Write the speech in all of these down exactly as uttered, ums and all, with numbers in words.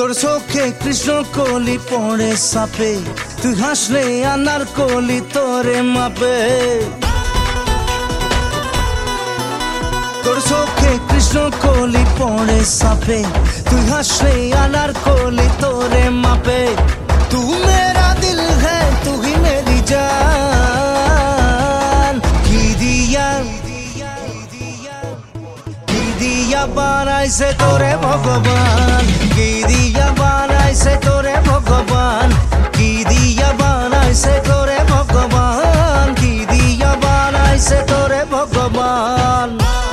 তোর চোখে কৃষ্ণ কলি পড়ে সাপে, তুই হাসলে আনার কলি তোরে মাপে। তোর চোখে কৃষ্ণ কলি পড়ে সাপে, তুই হাসলে আনার কলি তোরে মাপে। তু মেরা দিল হ্যাঁ তু হি মেরি জান, কি দিয়া কি দিয়া বানাইছে তোরে ভগবান, কি দিয়া বানাইছে তোরে ভগবান, কি দিয়া বানাইছে তোরে ভগবান, কি দিয়া বানাইছে তোরে ভগবান।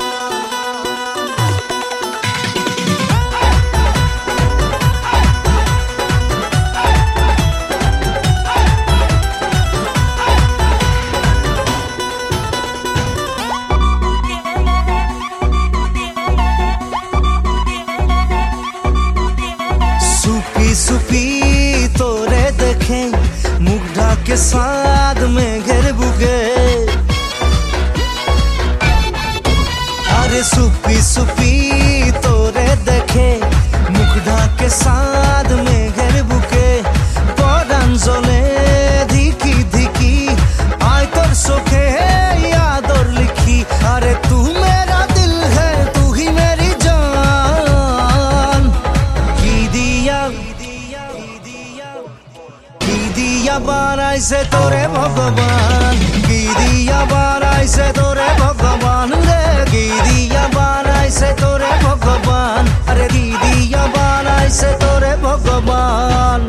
सुपी सुपी तोरे देखे मुख ढाके साद में घेर बुगे, अरे सुपी सुपी तोरे देखे मुख ढाके साद में घेर बुगे। परान जले धिकी धिकी आय तोर चोखे आदर लिखी, अरे तू मेरा दिल है तू ही मेरी जान, की दिया কি দিয়া বানাইছে তোরে ভগবান, কি দিয়া বানাইছে তোরে ভগবান রে, কি দিয়া বানাইছে তোরে ভগবান, আরে কি দিয়া বানাইছে তোরে ভগবান।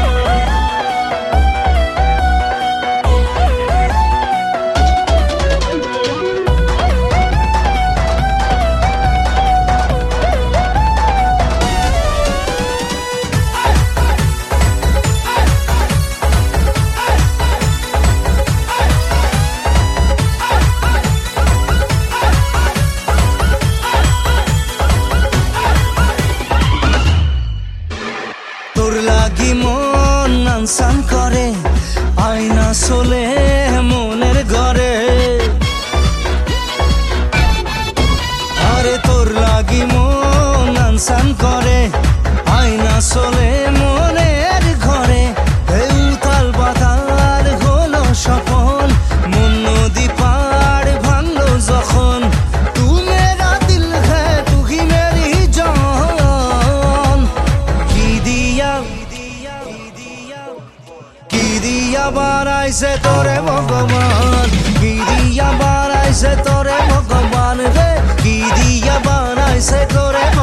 তোর লাগি মন নানসান করে, আয়না চলে মনের ঘরে, আরে তোর লাগি মন নানসান করে, আয়না চলে মনের ঘরে। উতাল বাতাল হলো সফল, মন নদী পাড় ভাঙলো যখন, তু মেরা দিল হ্যাঁ তু হি মেরি জান, কি দিয়া কি দিয়া বানাইছে তোরে ভগবান, কি দিয়া বানাইছে তোরে ভগবান রে, কি দিয়া বানাইছে তোরে